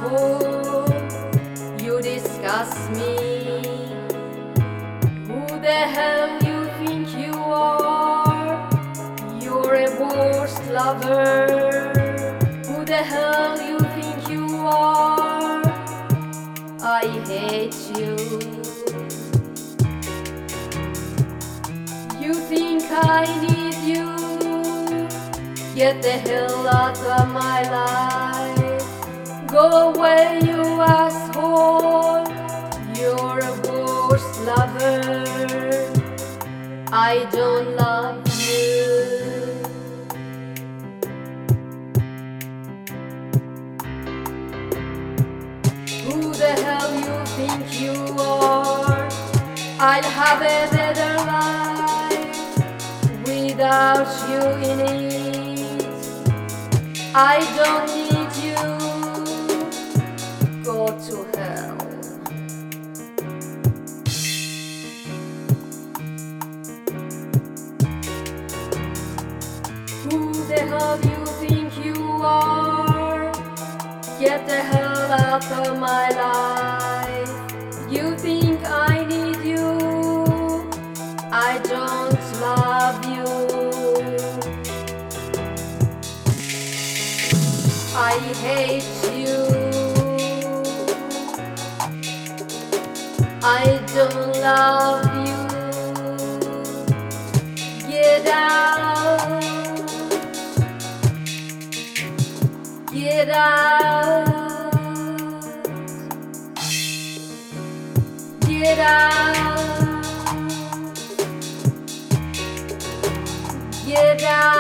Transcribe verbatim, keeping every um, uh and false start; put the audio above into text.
asshole. You disgust me. Who the hell you think you are? You're a worst lover. Who the hell you think you are? I hate you. You think I need you? Get the hell out of my life. Go away, you asshole. You're a worst lover. I don't love you. Who the hell you think you are? I'll have a better life without you in it. I don't need you. Go to hell. Who the hell you think you are? Get the hell out of my life. You think I need you? I don't love you. I hate you. I don't love you. Get out. Get out. Get out. Get out.